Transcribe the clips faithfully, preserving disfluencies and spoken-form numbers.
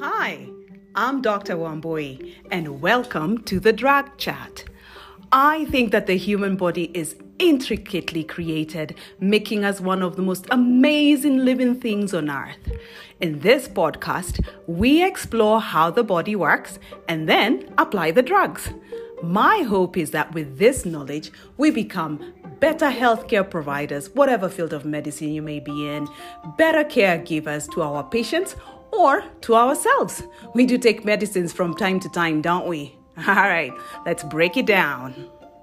Hi, I'm Doctor Wambui, and welcome to the Drug Chat. I think that the human body is intricately created, making us one of the most amazing living things on earth. In this podcast, we explore how the body works and then apply the drugs. My hope is that with this knowledge, we become better healthcare providers, whatever field of medicine you may be in, better caregivers to our patients or to ourselves. We do take medicines from time to time, don't we? All right, let's break it down.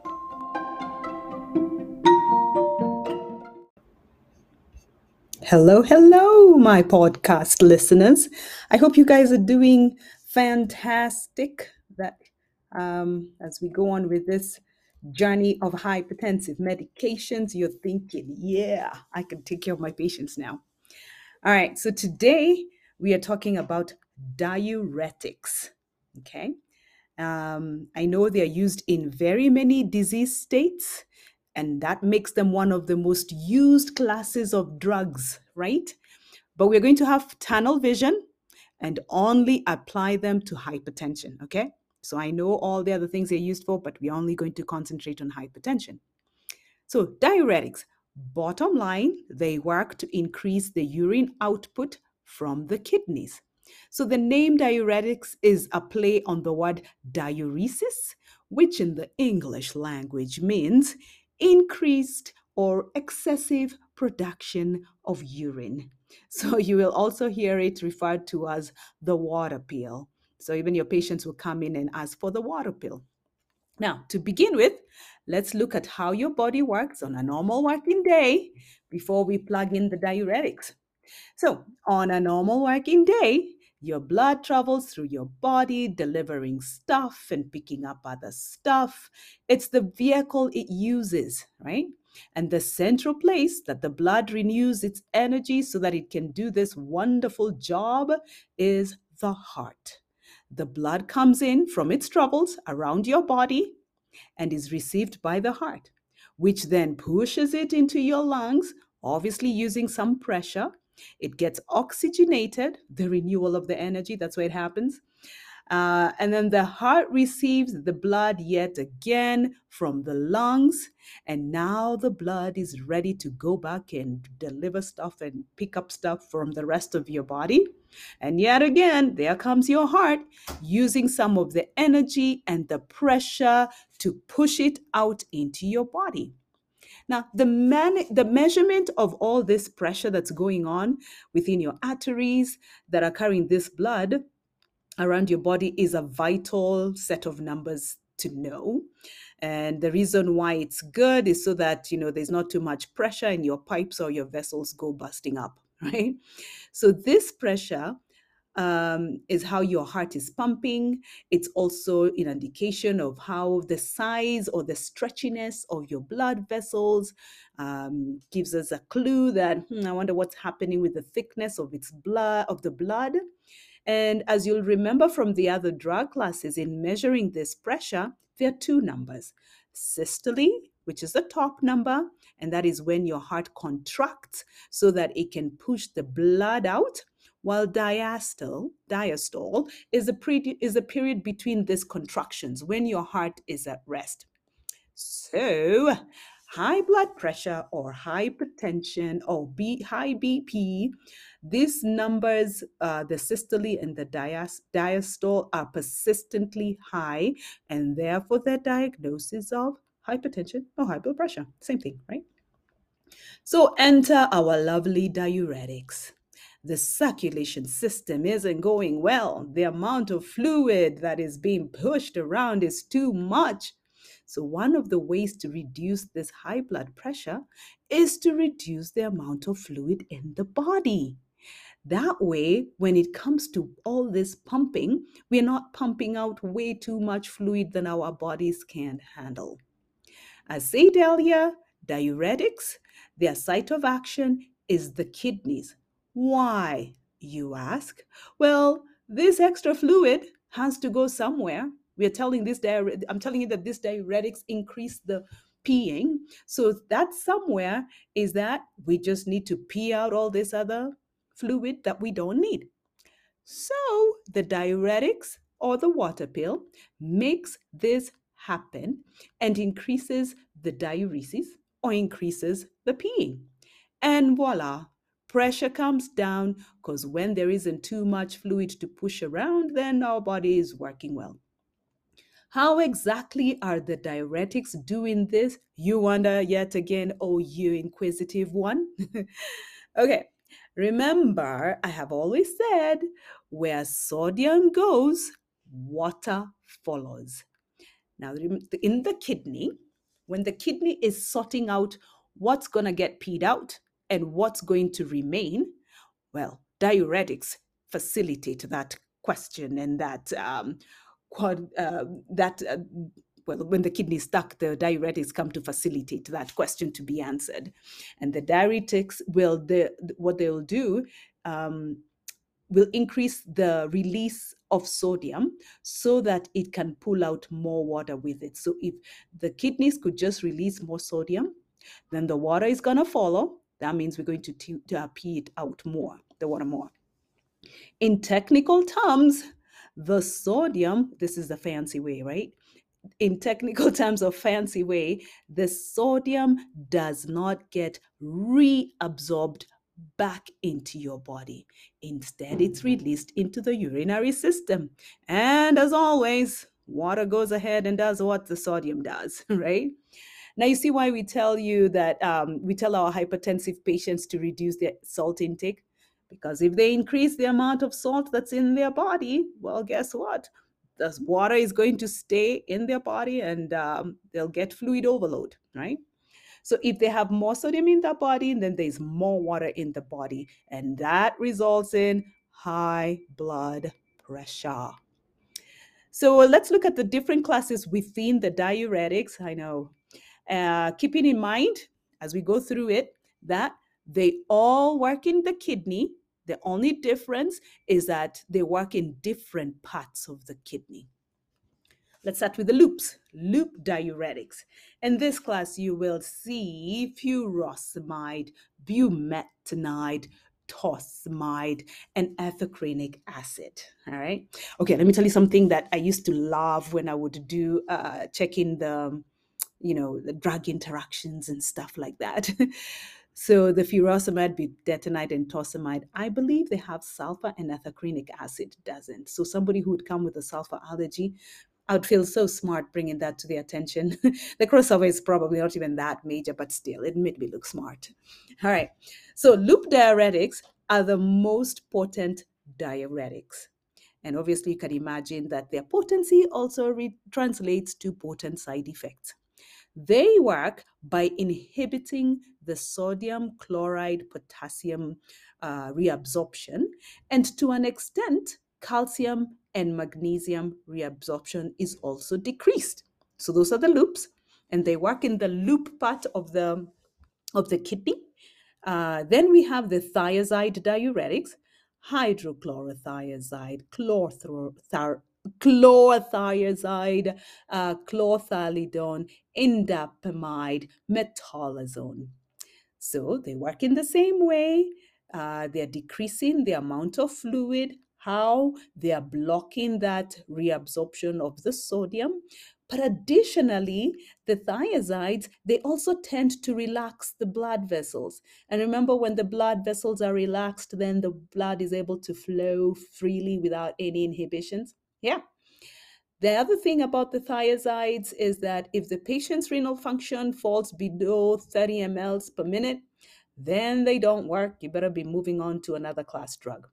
Hello, hello, my podcast listeners. I hope you guys are doing fantastic. That um, as we go on with this journey of hypertensive medications, you're thinking, yeah, I can take care of my patients now. All right, so today we are talking about diuretics. Okay, um, I know they're used in very many disease states, and that makes them one of the most used classes of drugs, right? But we're going to have tunnel vision and only apply them to hypertension, okay? So I know all the other things they're used for, but we're only going to concentrate on hypertension. So diuretics, bottom line, they work to increase the urine output from the kidneys. So the name diuretics is a play on the word diuresis, which in the English language means increased or excessive production of urine. So you will also hear it referred to as the water pill. So even your patients will come in and ask for the water pill. Now, to begin with, let's look at how your body works on a normal working day before we plug in the diuretics. So, on a normal working day, your blood travels through your body, delivering stuff and picking up other stuff. It's the vehicle it uses, right? And the central place that the blood renews its energy so that it can do this wonderful job is the heart. The blood comes in from its troubles around your body and is received by the heart, which then pushes it into your lungs, obviously using some pressure. It gets oxygenated, the renewal of the energy, that's where it happens. Uh, and then the heart receives the blood yet again from the lungs. And now the blood is ready to go back and deliver stuff and pick up stuff from the rest of your body. And yet again, there comes your heart using some of the energy and the pressure to push it out into your body. Now, the, man- the measurement of all this pressure that's going on within your arteries that are carrying this blood around your body is a vital set of numbers to know. And the reason why it's good is so that, you know, there's not too much pressure and your pipes or your vessels go busting up, right? So this pressure um, is how your heart is pumping. It's also an indication of how the size or the stretchiness of your blood vessels um, gives us a clue that hmm, I wonder what's happening with the thickness of its blood of the blood. And as you'll remember from the other drug classes, in measuring this pressure, there are two numbers: systole, which is the top number, and that is when your heart contracts so that it can push the blood out, while diastole, diastole is a, pre- is a period between these contractions when your heart is at rest. So, high blood pressure or hypertension or B, high B P, these numbers, uh, the systole and the dias- diastole, are persistently high, and therefore the diagnosis of hypertension or high blood pressure. Same thing, right? So enter our lovely diuretics. The circulation system isn't going well. The amount of fluid that is being pushed around is too much. So, one of the ways to reduce this high blood pressure is to reduce the amount of fluid in the body. That way, when it comes to all this pumping, we're not pumping out way too much fluid than our bodies can handle. As said earlier, diuretics, their site of action is the kidneys. Why, you ask? Well, this extra fluid has to go somewhere. We're telling this diure- I'm telling you that this diuretics increase the peeing. So that somewhere is that we just need to pee out all this other fluid that we don't need. So the diuretics or the water pill makes this happen and increases the diuresis or increases the peeing. And voila, pressure comes down because when there isn't too much fluid to push around, then our body is working well. How exactly are the diuretics doing this? You wonder yet again, oh, you inquisitive one. Okay, remember, I have always said where sodium goes, water follows. Now, in the kidney, when the kidney is sorting out what's going to get peed out and what's going to remain, well, diuretics facilitate that question and that um, quad, uh, that uh, well, when the kidney is stuck, the diuretics come to facilitate that question to be answered, and the diuretics will the what they'll do. Um, will increase the release of sodium so that it can pull out more water with it. So if the kidneys could just release more sodium, then the water is going to follow. That means we're going to, t- to uh, pee it out more, the water more. In technical terms, the sodium, this is the fancy way, right? In technical terms of fancy way, the sodium does not get reabsorbed back into your body. Instead, it's released into the urinary system. And as always, water goes ahead and does what the sodium does, right? Now, you see why we tell you that um, we tell our hypertensive patients to reduce their salt intake? Because if they increase the amount of salt that's in their body, well, guess what? The water is going to stay in their body and um, they'll get fluid overload, right? So if they have more sodium in their body, then there's more water in the body, and that results in high blood pressure. So let's look at the different classes within the diuretics. I know, uh, keeping in mind as we go through it that they all work in the kidney. The only difference is that they work in different parts of the kidney. Let's start with the loops, loop diuretics. In this class, you will see furosemide, bumetanide, torsemide, and ethacrenic acid. All right. Okay, let me tell you something that I used to love when I would do uh, checking the, you know, the drug interactions and stuff like that. So the furosemide, budesonide, and torsemide, I believe they have sulfur, and ethacrenic acid doesn't. So somebody who would come with a sulfur allergy, I would feel so smart bringing that to their attention. The crossover is probably not even that major, but still, it made me look smart. All right. So loop diuretics are the most potent diuretics. And obviously, you can imagine that their potency also re- translates to potent side effects. They work by inhibiting the sodium chloride potassium uh, reabsorption, and to an extent, calcium and magnesium reabsorption is also decreased. So those are the loops, and they work in the loop part of the of the kidney. Uh, then we have the thiazide diuretics, hydrochlorothiazide, chlorthro- chlorothiazide, uh, chlorthalidone, indapamide, metolazone. So they work in the same way. Uh, they're decreasing the amount of fluid. How? They are blocking that reabsorption of the sodium. But additionally, the thiazides, they also tend to relax the blood vessels. And remember, when the blood vessels are relaxed, then the blood is able to flow freely without any inhibitions. Yeah. The other thing about the thiazides is that if the patient's renal function falls below thirty milliliters per minute, then they don't work. You better be moving on to another class drug.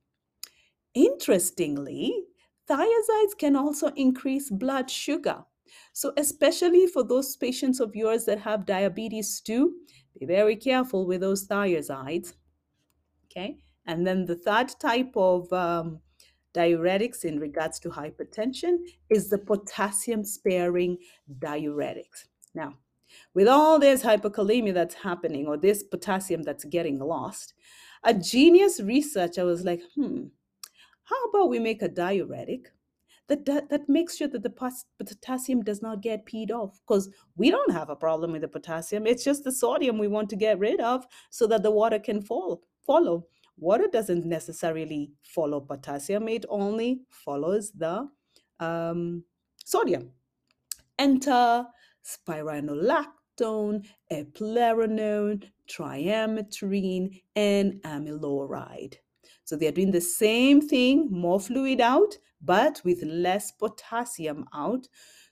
Interestingly, thiazides can also increase blood sugar. So, especially for those patients of yours that have diabetes too, be very careful with those thiazides. Okay. And then the third type of um, diuretics in regards to hypertension is the potassium sparing diuretics. Now, with all this hyperkalemia that's happening or this potassium that's getting lost, a genius researcher was like, hmm, how about we make a diuretic that, that, that makes sure that the pos- potassium does not get peed off? Because we don't have a problem with the potassium. It's just the sodium we want to get rid of so that the water can fall, follow. Water doesn't necessarily follow potassium, it only follows the um, sodium. Enter spironolactone, eplerenone, triametrine, and amiloride. So they're doing the same thing, more fluid out, but with less potassium out.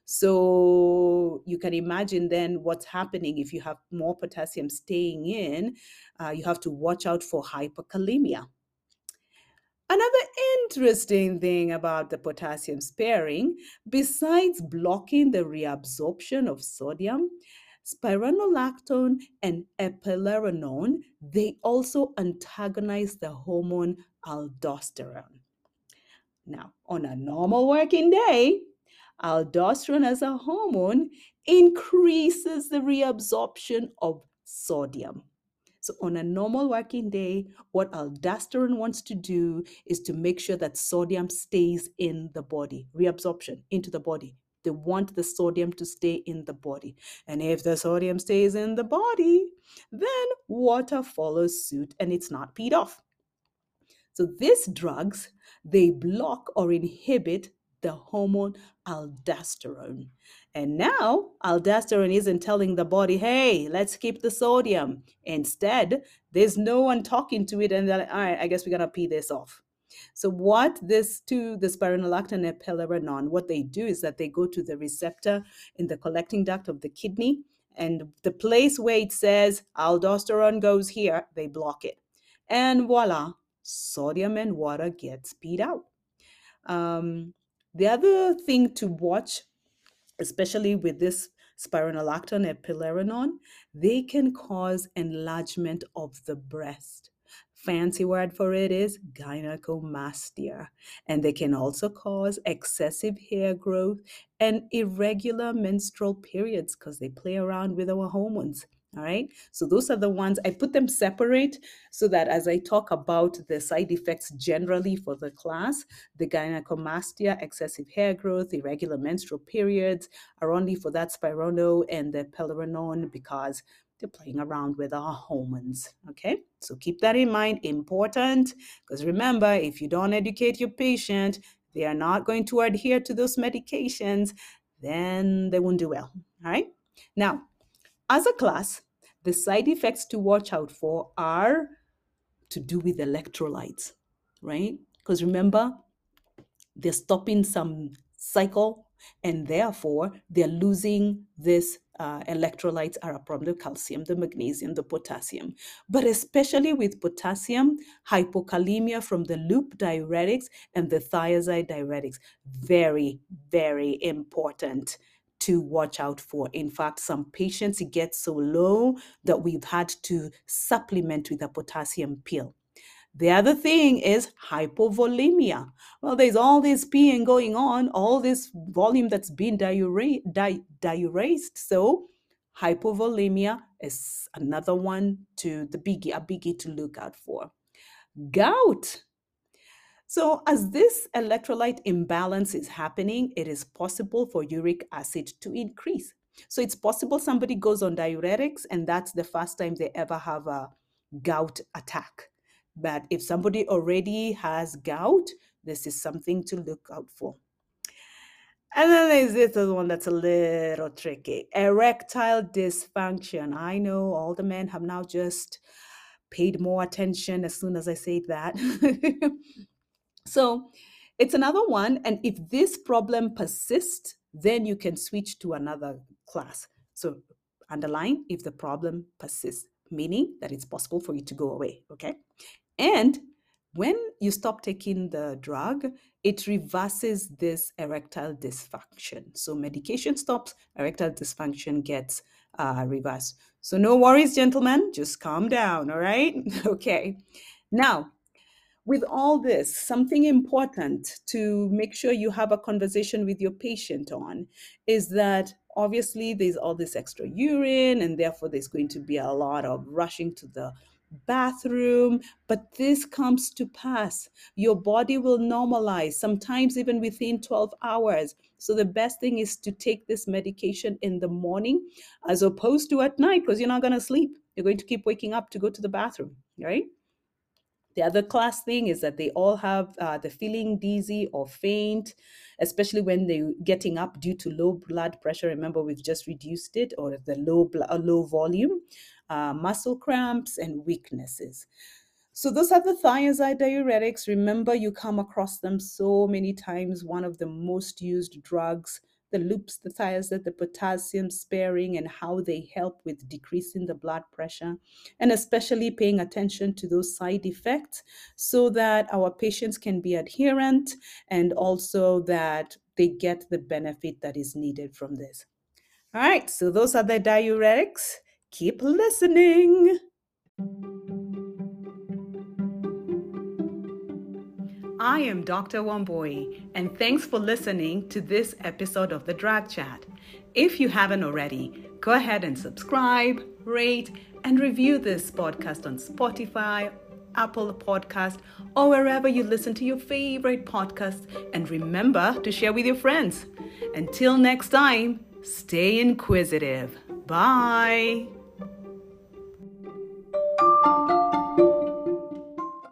So you can imagine then what's happening if you have more potassium staying in. Uh, you have to watch out for hyperkalemia. Another interesting thing about the potassium sparing, besides blocking the reabsorption of sodium, spironolactone and eplerenone, they also antagonize the hormone aldosterone. Now, on a normal working day, aldosterone as a hormone increases the reabsorption of sodium. So, on a normal working day, what aldosterone wants to do is to make sure that sodium stays in the body, reabsorption into the body. They want the sodium to stay in the body. And if the sodium stays in the body, then water follows suit and it's not peed off. So these drugs, they block or inhibit the hormone aldosterone. And now aldosterone isn't telling the body, hey, let's keep the sodium. Instead, there's no one talking to it and they're like, all right, I guess we're gonna pee this off. So what this two, the spironolactone and eplerenone, what they do is that they go to the receptor in the collecting duct of the kidney, and the place where it says aldosterone goes here, they block it. And voila, sodium and water get peed out. Um, the other thing to watch, especially with this spironolactone and eplerenone, they can cause enlargement of the breast. Fancy word for it is gynecomastia. And they can also cause excessive hair growth and irregular menstrual periods because they play around with our hormones. All right. So those are the ones I put them separate so that as I talk about the side effects generally for the class, the gynecomastia, excessive hair growth, irregular menstrual periods are only for that spirono and the eplerenone because they're playing around with our hormones. Okay. So keep that in mind. Important. Because remember, if you don't educate your patient, they are not going to adhere to those medications, then they won't do well. All right. Now, as a class, the side effects to watch out for are to do with electrolytes, right? Because remember, they're stopping some cycle and therefore they're losing this uh, electrolytes are from the calcium, the magnesium, the potassium. But especially with potassium, hypokalemia from the loop diuretics and the thiazide diuretics, very, very important to watch out for. In fact, some patients, it gets so low that we've had to supplement with a potassium pill. The other thing is hypovolemia. Well, there's all this peeing going on, all this volume that's being diure- di- diuresed. So hypovolemia is another one to the biggie, a biggie to look out for. Gout. So, as this electrolyte imbalance is happening, it is possible for uric acid to increase. So, it's possible somebody goes on diuretics and that's the first time they ever have a gout attack. But if somebody already has gout, this is something to look out for. And then there's this other one that's a little tricky, erectile dysfunction. I know all the men have now just paid more attention as soon as I say that. So it's another one. And if this problem persists, then you can switch to another class. So underline if the problem persists, meaning that it's possible for you to go away. Okay. And when you stop taking the drug, it reverses this erectile dysfunction. So medication stops, erectile dysfunction gets uh, reversed. So no worries, gentlemen, just calm down, all right? Okay. Now, with all this, something important to make sure you have a conversation with your patient on is that obviously there's all this extra urine and therefore there's going to be a lot of rushing to the bathroom, but this comes to pass. Your body will normalize, sometimes even within twelve hours. So the best thing is to take this medication in the morning as opposed to at night because you're not going to sleep. You're going to keep waking up to go to the bathroom, right? The other class thing is that they all have uh, the feeling dizzy or faint, especially when they're getting up due to low blood pressure. Remember, we've just reduced it, or the low, uh, low volume, uh, muscle cramps, and weaknesses. So those are the thiazide diuretics. Remember, you come across them so many times. One of the most used drugs, the loops, the thiazide, the potassium sparing, and how they help with decreasing the blood pressure, and especially paying attention to those side effects so that our patients can be adherent and also that they get the benefit that is needed from this. All right, so those are the diuretics. Keep listening. I am Doctor Wambui, and thanks for listening to this episode of the Drug Chat. If you haven't already, go ahead and subscribe, rate, and review this podcast on Spotify, Apple Podcast, or wherever you listen to your favorite podcasts. And remember to share with your friends. Until next time, stay inquisitive. Bye.